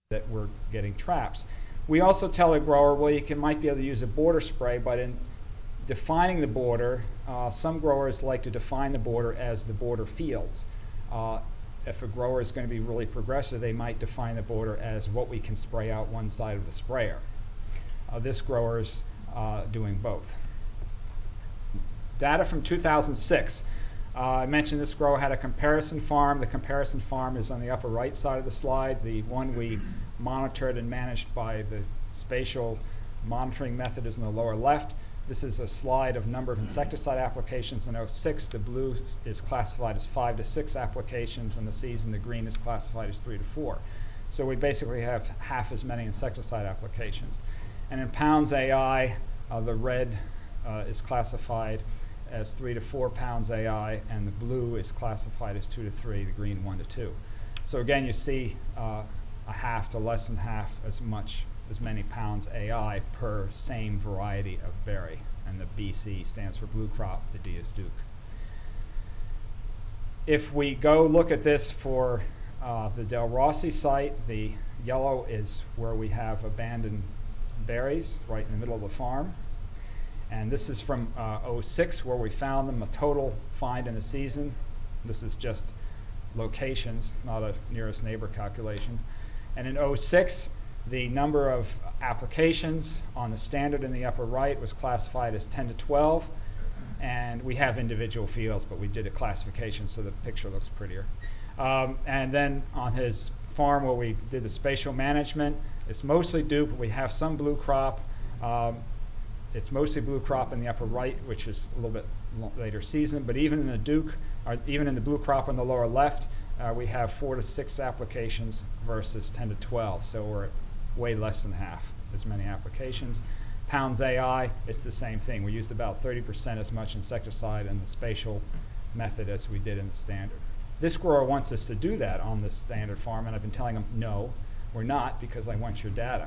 that we're getting traps. We also tell a grower, well, you might be able to use a border spray, but in defining the border, some growers like to define the border as the border fields. If a grower is going to be really progressive, they might define the border as what we can spray out one side of the sprayer. This grower's doing both. Data from 2006. I mentioned this grower had a comparison farm. The comparison farm is on the upper right side of the slide. The one we monitored and managed by the spatial monitoring method is in the lower left. This is a slide of number of insecticide applications in 06. The blue is classified as 5 to 6 applications in the season. The green is classified as 3 to 4. So we basically have half as many insecticide applications. And in pounds AI, the red is classified as 3 to 4 pounds AI, and the blue is classified as 2 to 3, the green 1 to 2. So again, you see a half to less than half as many pounds AI per same variety of berry, and the BC stands for blue crop, the D is Duke. If we go look at this for the Del Rossi site, the yellow is where we have abandoned berries right in the middle of the farm. And this is from 06, where we found them, a total find in the season. This is just locations, not a nearest neighbor calculation. And in 06, the number of applications on the standard in the upper right was classified as 10 to 12. And we have individual fields, but we did a classification so the picture looks prettier. And then on his farm where we did the spatial management, it's mostly Duke, but we have some blue crop. It's mostly blue crop in the upper right, which is a little bit later season. But even in the Duke, or even in the blue crop on the lower left, we have 4 to 6 applications versus 10 to 12. So we're at way less than half as many applications. Pounds AI, it's the same thing. We used about 30% as much insecticide in the spatial method as we did in the standard. This grower wants us to do that on the standard farm, and I've been telling him, no, we're not, because I want your data.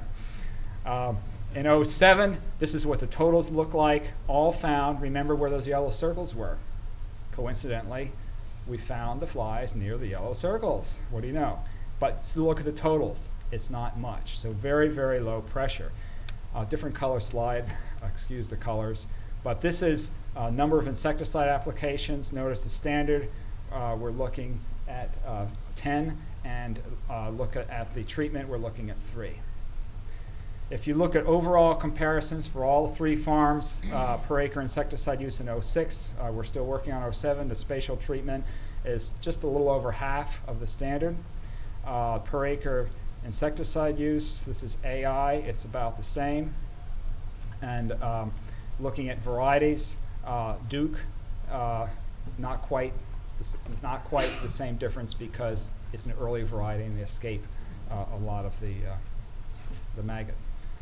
In 07, this is what the totals look like, all found. Remember where those yellow circles were. Coincidentally, we found the flies near the yellow circles. What do you know? But still look at the totals. It's not much. So very, very low pressure. Different color slide. Excuse the colors. But this is number of insecticide applications. Notice the standard. We're looking at 10. And look at the treatment, we're looking at 3. If you look at overall comparisons for all 3 farms per acre insecticide use in 06, we're still working on 07. The spatial treatment is just a little over half of the standard. Per acre insecticide use, this is AI, it's about the same. And looking at varieties, Duke, not quite the same difference because it's an early variety and they escape a lot of the maggot.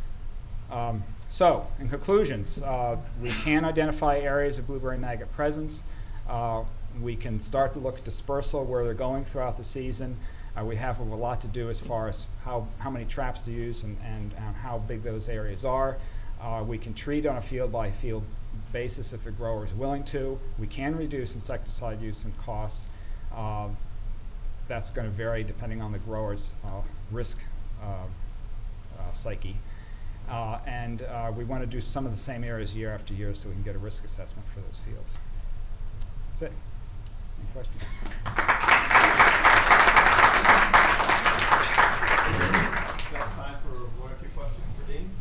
So, in conclusions, we can identify areas of blueberry maggot presence. We can start to look at dispersal, where they're going throughout the season. We have a lot to do as far as how many traps to use and how big those areas are. We can treat on a field-by-field basis if the grower is willing to. We can reduce insecticide use and costs. That's going to vary depending on the grower's risk psyche. And we want to do some of the same areas year after year so we can get a risk assessment for those fields. That's it. Any questions? We've got time for 1 or 2 questions for Dean.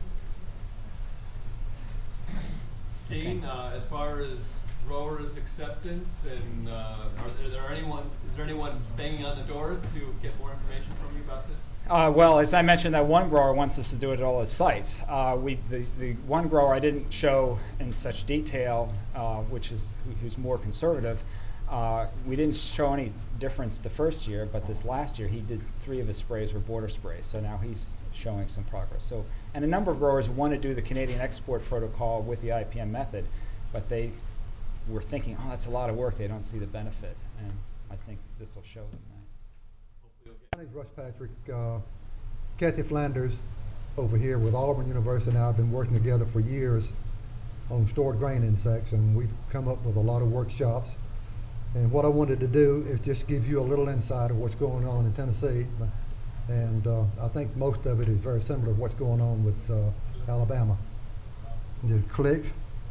Dean, as far as growers' acceptance, and is there anyone banging on the doors to get more information from you about this? Well, as I mentioned, that one grower wants us to do it at all his sites. The one grower I didn't show in such detail, who's more conservative. We didn't show any difference the first year, but this last year he did 3 of his sprays were border sprays. So now he's showing some progress. So, and a number of growers want to do the Canadian export protocol with the IPM method, but they were thinking, oh, that's a lot of work. They don't see the benefit, and I think this will show them that. My name is Russ Patrick. Kathy Flanders over here with Auburn University and I have been working together for years on stored grain insects, and we've come up with a lot of workshops. And what I wanted to do is just give you a little insight of what's going on in Tennessee. And I think most of it is very similar to what's going on with Alabama. Just click.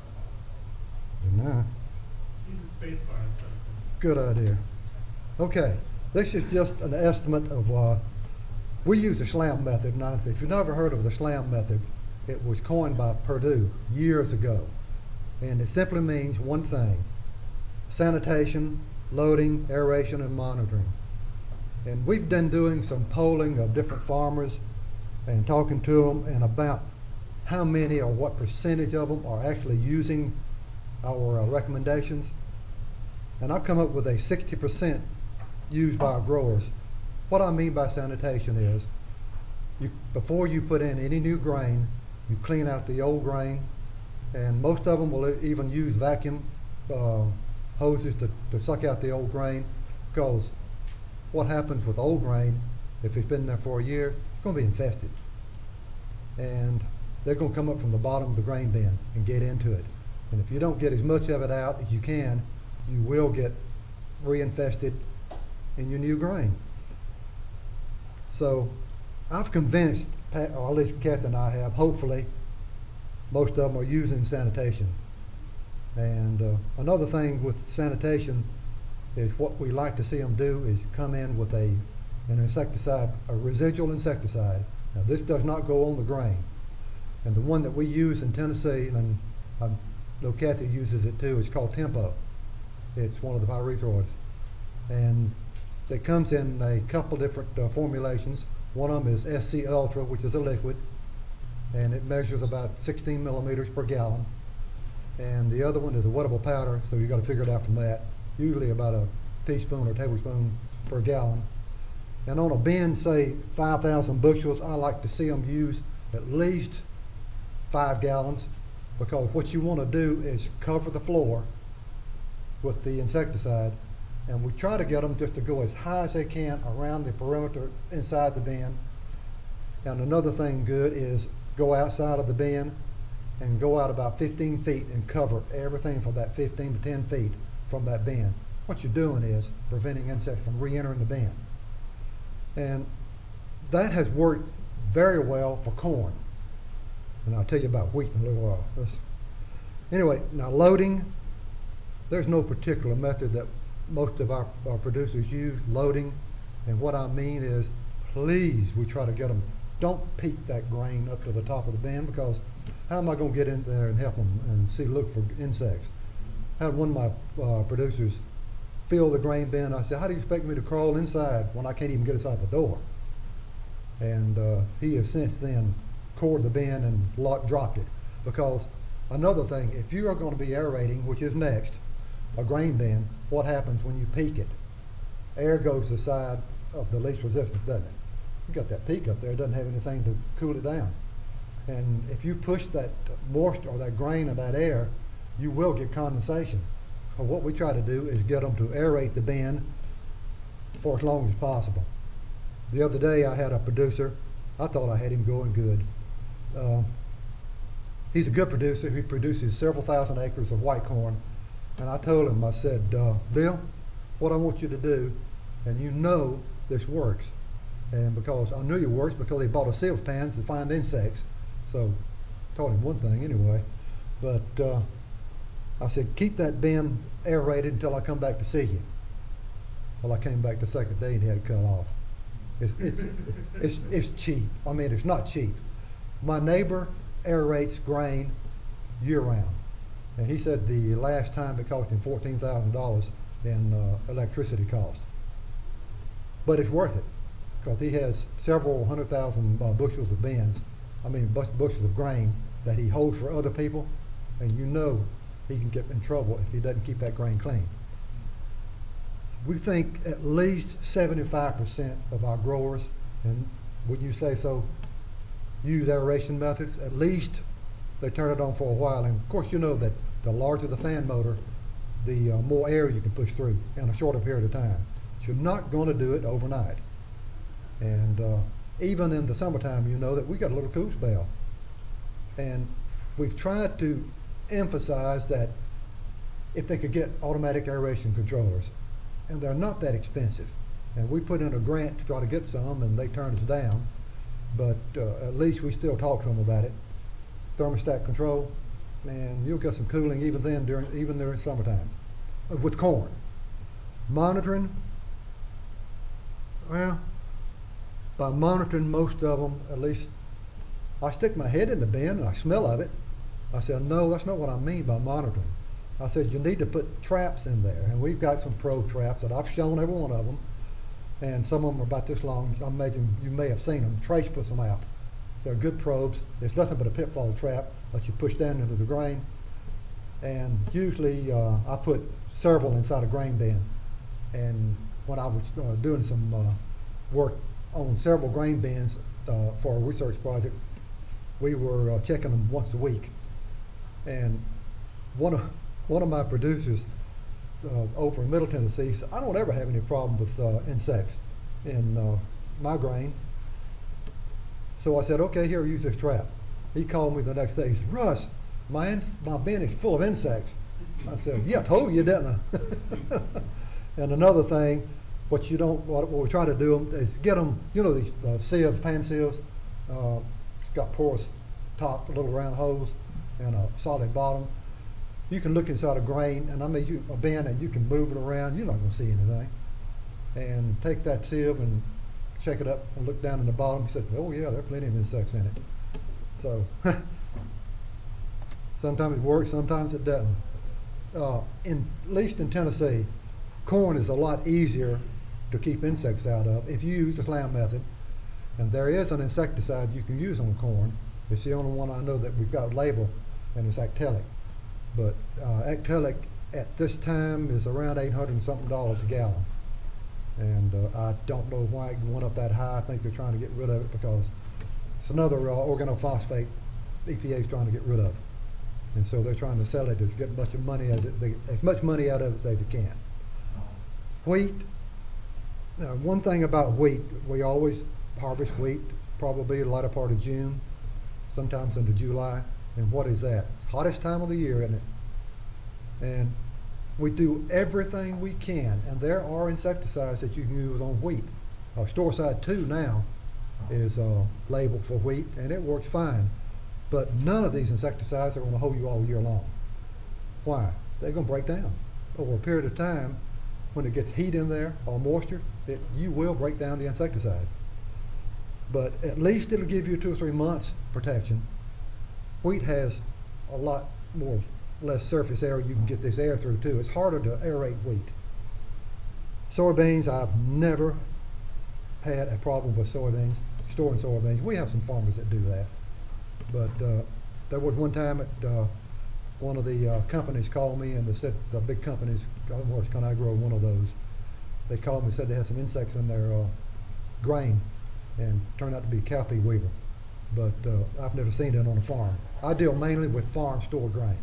No. Use the space bar instead of Good idea. Okay, this is just an estimate of, we use the SLAM method. Now, if you've never heard of the SLAM method, it was coined by Purdue years ago. And it simply means one thing: sanitation, loading, aeration, and monitoring. And we've been doing some polling of different farmers and talking to them and about how many or what percentage of them are actually using our recommendations. And I've come up with a 60% used by our growers. What I mean by sanitation is, before you put in any new grain, you clean out the old grain, and most of them will even use vacuum hoses to suck out the old grain, because what happens with old grain, if it's been there for a year, it's going to be infested. And they're going to come up from the bottom of the grain bin and get into it. And if you don't get as much of it out as you can, you will get reinfested in your new grain. So I've convinced, or at least Kathy and I have, hopefully, most of them are using sanitation. And another thing with sanitation is what we like to see them do is come in with an insecticide, a residual insecticide. Now this does not go on the grain. And the one that we use in Tennessee, and I know Kathy uses it too, is called Tempo. It's one of the pyrethroids. And it comes in a couple different formulations. One of them is SC Ultra, which is a liquid, and it measures about 16 millimeters per gallon. And the other one is a wettable powder, so you've got to figure it out from that. Usually about a teaspoon or tablespoon per gallon. And on a bin, say 5,000 bushels, I like to see them use at least 5 gallons, because what you want to do is cover the floor with the insecticide, and we try to get them just to go as high as they can around the perimeter inside the bin. And another thing good is go outside of the bin and go out about 15 feet and cover everything from that 15 to 10 feet from that bin. What you're doing is preventing insects from re-entering the bin. And that has worked very well for corn. And I'll tell you about wheat in a little while. Anyway, now loading, there's no particular method that most of our producers use, loading. And what I mean is, please, we try to get them, don't peak that grain up to the top of the bin, because how am I going to get in there and help them and look for insects? I had one of my producers fill the grain bin. I said, how do you expect me to crawl inside when I can't even get inside the door? And he has since then cored the bin and dropped it. Because another thing, if you are going to be aerating, which is next, a grain bin, what happens when you peak it? Air goes to the side of the least resistance, doesn't it? You got that peak up there, it doesn't have anything to cool it down. And if you push that moisture or that grain of that air, you will get condensation. So what we try to do is get them to aerate the bin for as long as possible. The other day I had a producer, I thought I had him going good. He's a good producer. He produces several thousand acres of white corn. And I told him, I said, Bill, what I want you to do, and you know this works, and because I knew it works because he bought a sieve pan to find insects, so I told him one thing anyway, but I said, keep that bin aerated until I come back to see you. Well, I came back the second day and he had it cut off. It's cheap. I mean, it's not cheap. My neighbor aerates grain year round. And he said the last time it cost him $14,000 in electricity cost. But it's worth it, because he has several 100,000 bushels of bushels of grain that he holds for other people, and you know he can get in trouble if he doesn't keep that grain clean. We think at least 75% of our growers, and would you say so, use aeration methods. At least they turn it on for a while, and of course you know that the larger the fan motor, the more air you can push through in a shorter period of time. You're not going to do it overnight. And even in the summertime, you know that we got a little cool spell. And we've tried to emphasize that if they could get automatic aeration controllers, and they're not that expensive. And we put in a grant to try to get some, and they turned us down. But at least we still talk to them about it. Thermostat control, man, you'll get some cooling even during summertime with corn. Monitoring, well, by monitoring most of them, at least I stick my head in the bin and I smell of it. I said, no, that's not what I mean by monitoring. I said, you need to put traps in there, and we've got some probe traps that I've shown every one of them, and some of them are about this long. I imagine you may have seen them. Trace puts them out. They're good probes. It's nothing but a pitfall trap that you push down into the grain, and usually I put several inside a grain bin. And when I was doing some work on several grain bins for a research project, we were checking them once a week. And one of my producers over in Middle Tennessee said, I don't ever have any problem with insects in my grain. So I said, okay, here, use this trap. He called me the next day. He said, Russ, my bin is full of insects. I said, yeah, I told you, didn't I? And another thing, what we try to do is get them, you know, these sieves, pan sieves, it's got porous top, little round holes, and a solid bottom. You can look inside a grain, and I mean a bin, and you can move it around. You're not going to see anything. And take that sieve and check it up and look down in the bottom. He said, oh yeah, there are plenty of insects in it. So sometimes it works, sometimes it doesn't. At least in Tennessee, corn is a lot easier to keep insects out of if you use the SLAM method. And there is an insecticide you can use on corn. It's the only one I know that we've got labeled, and it's Actelic. But Actelic at this time is around $800 and something a gallon. And I don't know why it went up that high. I think they're trying to get rid of it because it's another organophosphate EPA is trying to get rid of. And so they're trying to sell it to get as much money out of it as they can. Wheat. Now, one thing about wheat, we always harvest wheat probably the latter part of June, sometimes into July. And what is that? It's the hottest time of the year, isn't it? And we do everything we can, and there are insecticides that you can use on wheat. Storeside 2 now is labeled for wheat, and it works fine. But none of these insecticides are going to hold you all year long. Why? They're going to break down. Over a period of time, when it gets heat in there or moisture, you will break down the insecticide. But at least it'll give you 2 or 3 months protection. Wheat has a lot less surface area you can get this air through too. It's harder to aerate wheat. Soybeans, I've never had a problem with soybeans, storing soybeans. We have some farmers that do that. But there was one time that one of the companies called me, and they said, the big companies, ConAgro, one of those, they called me and said they had some insects in their grain, and turned out to be cowpea weevil. But I've never seen it on a farm. I deal mainly with farm store grain.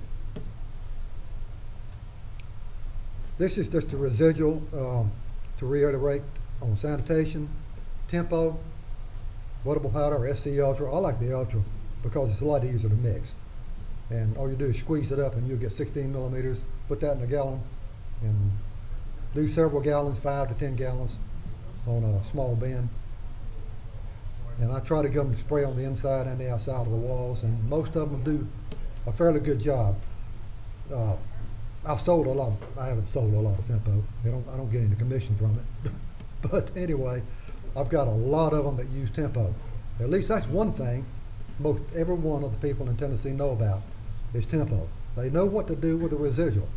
This is just a residual to reiterate on sanitation, Tempo, wettable powder, or SC Ultra. I like the Ultra because it's a lot easier to mix. And all you do is squeeze it up and you'll get 16 millimeters, put that in a gallon, and do several gallons, 5 to 10 gallons on a small bin. And I try to get them to spray on the inside and the outside of the walls, and most of them do a fairly good job. I've sold a lot. I haven't sold a lot of Tempo. I don't get any commission from it. But anyway, I've got a lot of them that use Tempo. At least that's one thing every one of the people in Tennessee know about is Tempo. They know what to do with the residual.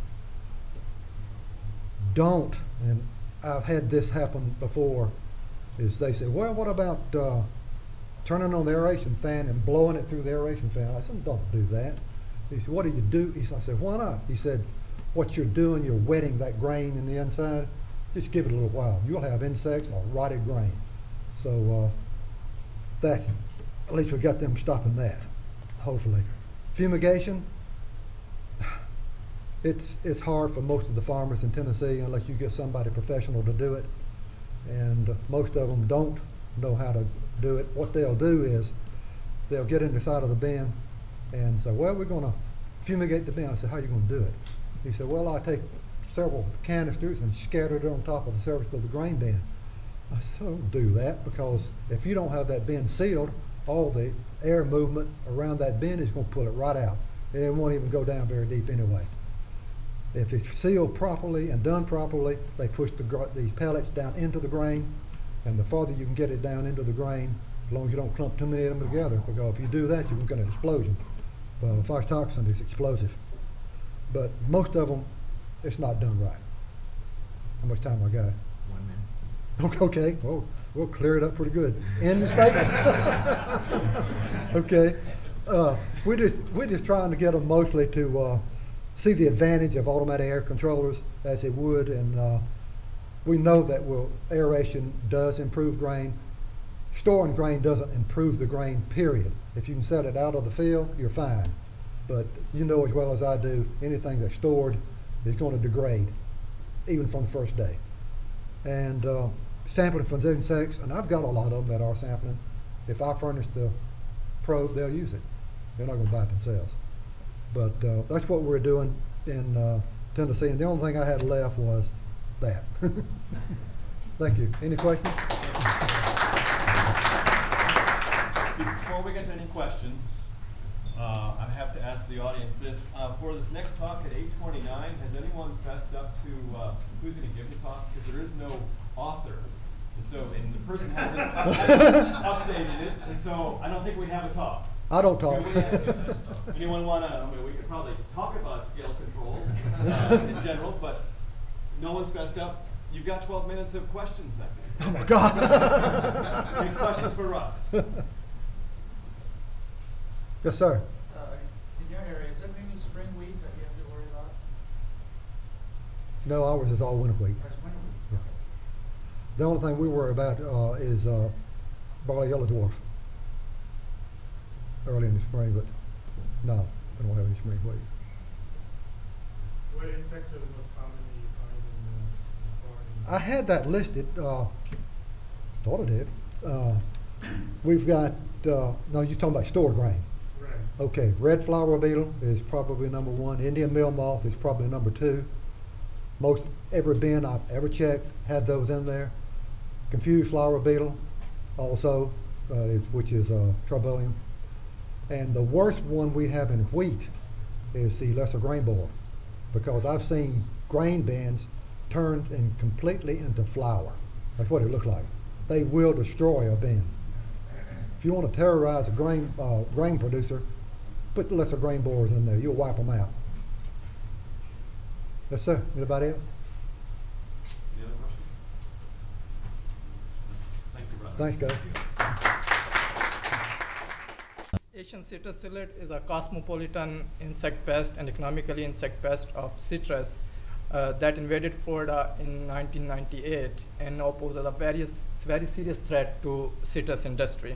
Don't, and I've had this happen before, is they say, well, what about turning on the aeration fan and blowing it through the aeration fan? I said, don't do that. He said, what do you do? I said, why not? He said, what you're doing, you're wetting that grain in the inside. Just give it a little while. You'll have insects or rotted grain. So that's, at least we got them stopping that, hopefully. Fumigation, it's hard for most of the farmers in Tennessee unless you get somebody professional to do it. And most of them don't know how to do it. What they'll do is they'll get in the side of the bin and say, well, we're going to fumigate the bin. I said, how are you going to do it? He said, well, I take several canisters and scatter it on top of the surface of the grain bin. I said, don't do that, because if you don't have that bin sealed, all the air movement around that bin is going to pull it right out. And it won't even go down very deep anyway. If it's sealed properly and done properly, they push these pellets down into the grain, and the farther you can get it down into the grain, as long as you don't clump too many of them together, because if you do that, you can get an explosion. Phytoxin is explosive. But most of them, it's not done right. How much time I got? 1 minute. Okay, well, we'll clear it up pretty good. End the statement. Okay, we're just trying to get them mostly to see the advantage of automatic air controllers as it would, and we know that aeration does improve grain. Storing grain doesn't improve the grain, period. If you can set it out of the field, you're fine. But you know as well as I do, anything that's stored is going to degrade, even from the first day. And sampling from insects, and I've got a lot of them that are sampling. If I furnish the probe, they'll use it. They're not going to buy it themselves. But that's what we're doing in Tennessee. And the only thing I had left was that. Thank you. Any questions? Before we get to any questions, I have to ask the audience this. For this next talk at 8:29, has anyone fessed up to who's going to give the talk? Because there is no author. And the person hasn't updated it, and so I don't think we have a talk. I don't talk. Anyone want to, we could probably talk about scale control in general, but no one's fessed up. You've got 12 minutes of questions then. Oh my God. Any questions for Russ? Yes, sir. In your area, is there any spring wheat that you have to worry about? No, ours is all winter wheat. Or is winter wheat? Yeah. The only thing we worry about is barley yellow dwarf early in the spring, but no, we don't have any spring wheat. What insects are the most commonly you find in the corn? I had that listed. Thought I did. We've got. No, you're talking about stored grain. Right. Okay, red flower beetle is probably number 1. Indian meal moth is probably number 2. Most every bin I've ever checked had those in there. Confused flower beetle, also, which is Tribolium. And the worst one we have in wheat is the lesser grain borer, because I've seen grain bins turned completely into flour. That's what it looks like. They will destroy a bin. If you want to terrorize a grain producer, put the lesser grain borers in there. You'll wipe them out. Yes, sir. Anybody else? Any other questions? Thank you, Russ. Thanks, guys. Asian citrus cillet is a cosmopolitan insect pest and economically insect pest of citrus that invaded Florida in 1998 and now poses a very serious threat to citrus industry.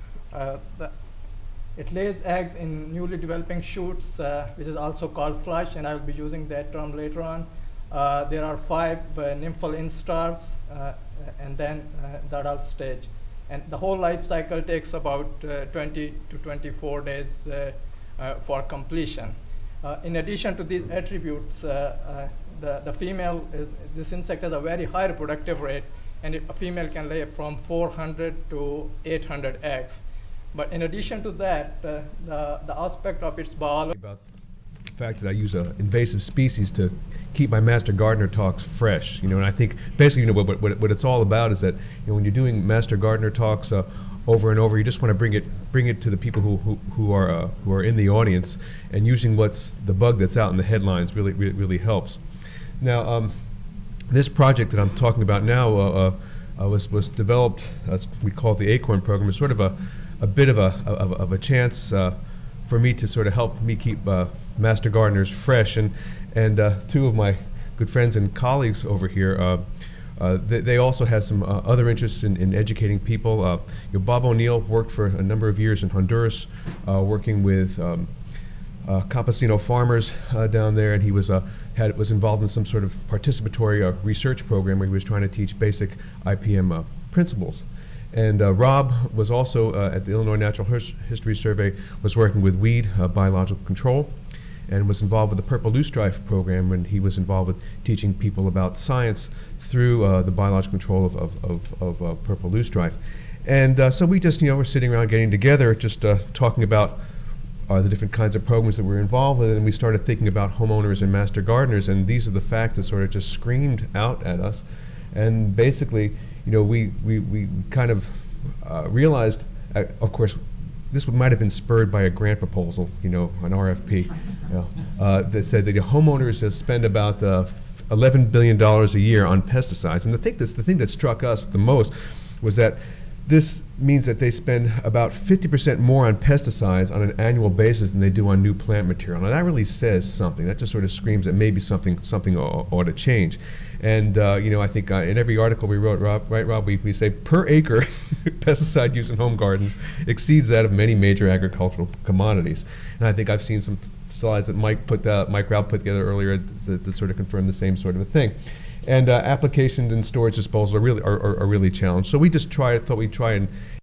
It lays eggs in newly developing shoots, which is also called flush, and I will be using that term later on. There are 5 nymphal instars and then the adult stage. And the whole life cycle takes about 20 to 24 days for completion. In addition to these attributes, the female, this insect has a very high reproductive rate, and a female can lay from 400 to 800 eggs. But in addition to that, the aspect of its biology. About the fact that I use an invasive species to keep my Master Gardener talks fresh, and I think basically, what it's all about is that, when you're doing Master Gardener talks over and over, you just want to bring it to the people who are in the audience, and using what's the bug that's out in the headlines really helps. Now, this project that I'm talking about now was developed. We call it the Acorn Program. It's sort of a bit of a chance for me to sort of help me keep Master Gardeners fresh, and 2 of my good friends and colleagues over here, they also have some other interests in educating people. Bob O'Neill worked for a number of years in Honduras, working with campesino farmers down there, and he was involved in some sort of participatory research program where he was trying to teach basic IPM principles. And Rob was also at the Illinois Natural History Survey, was working with weed biological control, and was involved with the Purple Loosestrife program, and he was involved with teaching people about science through the biological control of purple loosestrife. And so we just, we're sitting around getting together, just talking about the different kinds of programs that we're involved in, and we started thinking about homeowners and master gardeners, and these are the facts that sort of just screamed out at us. And basically, we kind of realized, of course, this might have been spurred by a grant proposal, an RFP, that said that homeowners spend about $11 billion a year on pesticides. And the thing that struck us the most was that this means that they spend about 50% more on pesticides on an annual basis than they do on new plant material. Now that really says something. That just sort of screams that maybe something ought to change. And I think in every article we wrote, Rob, we say per acre pesticide use in home gardens exceeds that of many major agricultural commodities. And I think I've seen some slides that Mike Raup put together earlier that sort of confirm the same sort of a thing. And applications and storage disposal are really challenged. So we just thought we'd try and